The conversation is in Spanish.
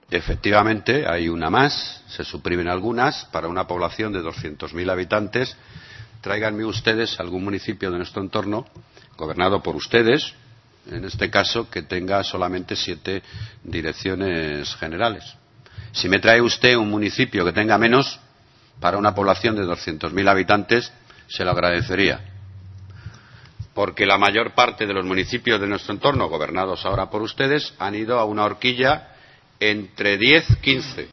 Efectivamente, hay una más, se suprimen algunas para una población de 200.000 habitantes. Tráiganme ustedes algún municipio de nuestro entorno, gobernado por ustedes, en este caso, que tenga solamente 7 direcciones generales. Si me trae usted un municipio que tenga menos, para una población de 200.000 habitantes, se lo agradecería. Porque la mayor parte de los municipios de nuestro entorno, gobernados ahora por ustedes, han ido a una horquilla entre 10 y 15.